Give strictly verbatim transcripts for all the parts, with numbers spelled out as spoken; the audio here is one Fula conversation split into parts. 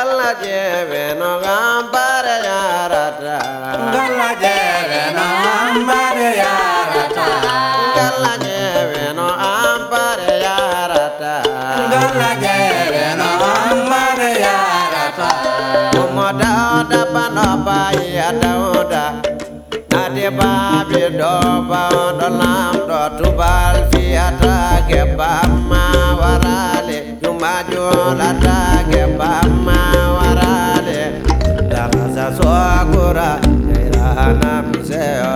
Galla jeve no gambare yarata. Galla jeve no ambare yarata. Galla jeve no ambare yarata. Galla jeve no ambare yarata. Umoda oda panoba ya dauda. Ade babi doba odo lam do tubal fiata ke bama warale. Jumaju lata ke bama warale. Daraza suagura irana museo.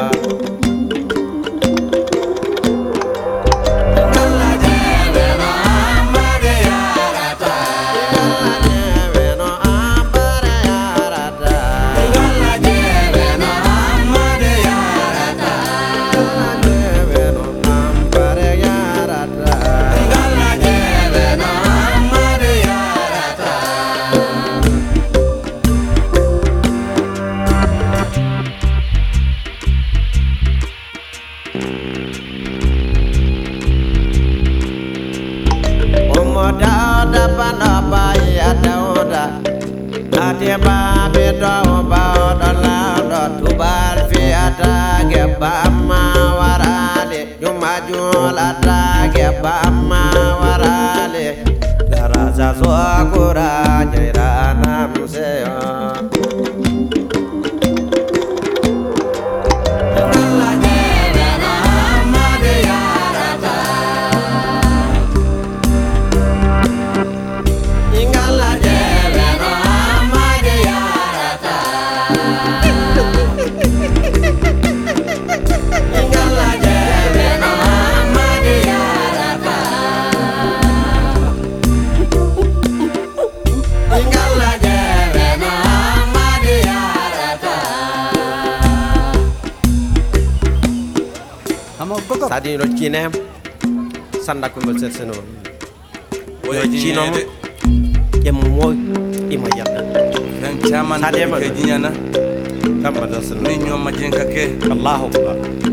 Umoda panaba ya dauda. Ade babi doba odo lam do tubal fiata ke bama warale. Jumaju lata ke bama warale. Daraja suagura jairana museo. Sadi ro kinem sanda ko mbel seno Oye, ro chino jinyede. e mo e ma yalla Kan chaman da Sade ma. ke jinyana. kamba da seno Ni nyoma jenka ke. Allahu akbar